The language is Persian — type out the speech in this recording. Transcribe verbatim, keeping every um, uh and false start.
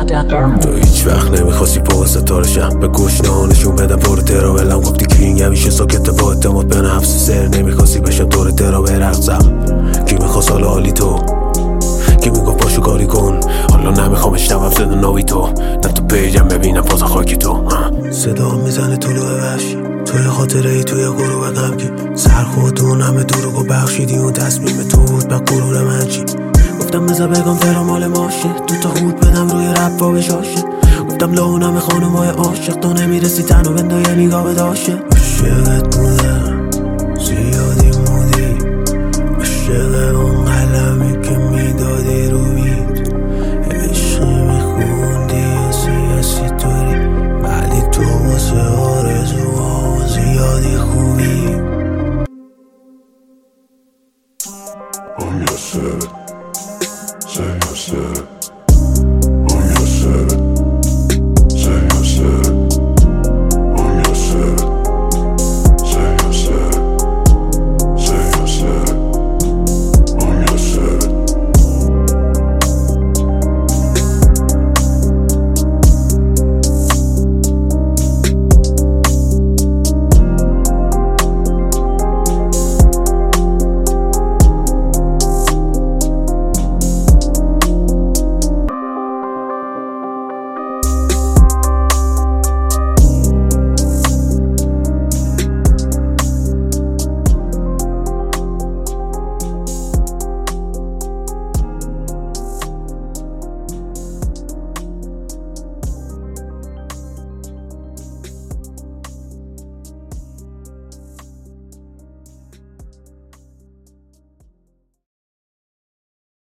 تو هیچ وقت نمیخواستی فوق ستارشم، به گوش نشون بدم پر ترا ولم گفتی کینگ همیشه ساکت با اعتماد به نفس سر نمیخواستی بشم دور ترا برقصم. کی میخواست حالا حالی تو، کی میگفت باشو کاری کن، حالا نمیخوام اشنوم صدا ناوی تو، نه تو پیجم ببینم فاز خاکی تو. صدا میزنه طلوع وحشی توی خاطره ای توی غروب غمگی، سر خودتون همه دروغو بخشیدی اون تصمیم تو بود به غرور من چی. گفتم بذار بگم ترا مال ماشه، دو تا خود بدم روی رپ و بشاشه. گفتم لونم خانومای عاشق، تو نمیرسی تنو بنده یه نگاه بداشه. عاشقت بودم زیادی مودی، عاشق اون قلمی که میدادی رو بید، عشقی میخوندی یا سیاسی طوری، ولی تو واسه آرزوها زیادی خوبی. I'm your set, say your set.